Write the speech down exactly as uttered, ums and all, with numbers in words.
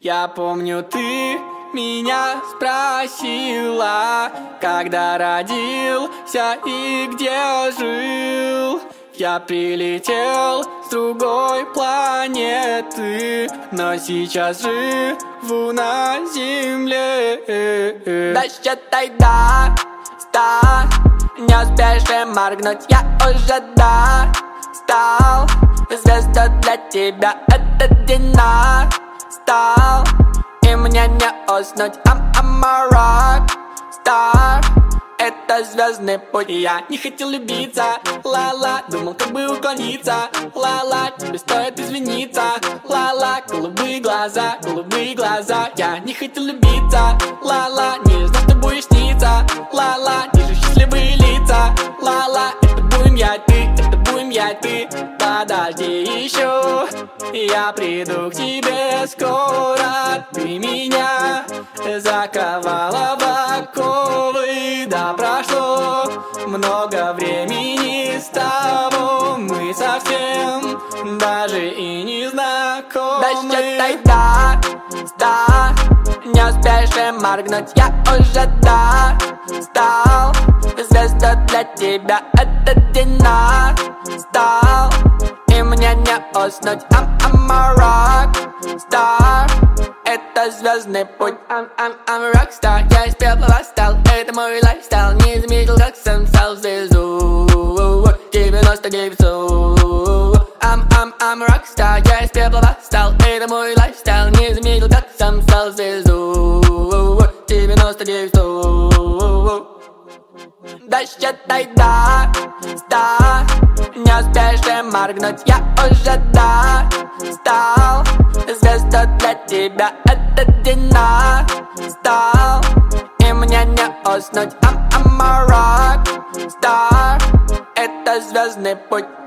Я помню, ты меня спросила, когда родился и где жил. Я прилетел с другой планеты, но сейчас живу на земле. Да считай до ста, не успеешь и моргнуть, я уже достал. Звезда для тебя, этот день настал, и мне не уснуть. I'm, I'm a rock star, это звездный путь. Я не хотел любиться, ла-ла, думал, как бы уклониться. Ла-ла, тебе стоит извиниться. Ла-ла, голубые глаза, голубые глаза. Я не хотел любиться, ла-ла, не знал, что будешь сниться. Ла-ла, вижу счастливые лица. Ла-ла, это будем я и ты, это будем я и ты. Подожди еще, я приду к тебе скоро. Ты меня заковала в оковы. Да прошло много времени с того, мы совсем даже и не знакомы. Да считай до ста, не успеешь и моргнуть, я уже достал. Звезда для тебя, этот день настал, и мне не уснуть. I'm, I'm a rock star, это звездный путь. I'm, I'm, I'm a rockstar, я из пепла восстал. Это мой лайфстайл, не заметил, как сам стал звезду. девяносто девять су. I'm, I'm, I'm a rockstar, я из пепла восстал. Это мой лайфстайл, не заметил, как сам стал звезду. девяносто девять су. Да считай до ста, не успеешь и моргнуть, я уже достал. Звезда для тебя, этот день настал, и мне не уснуть. I'm, I'm a rock star, это звездный путь.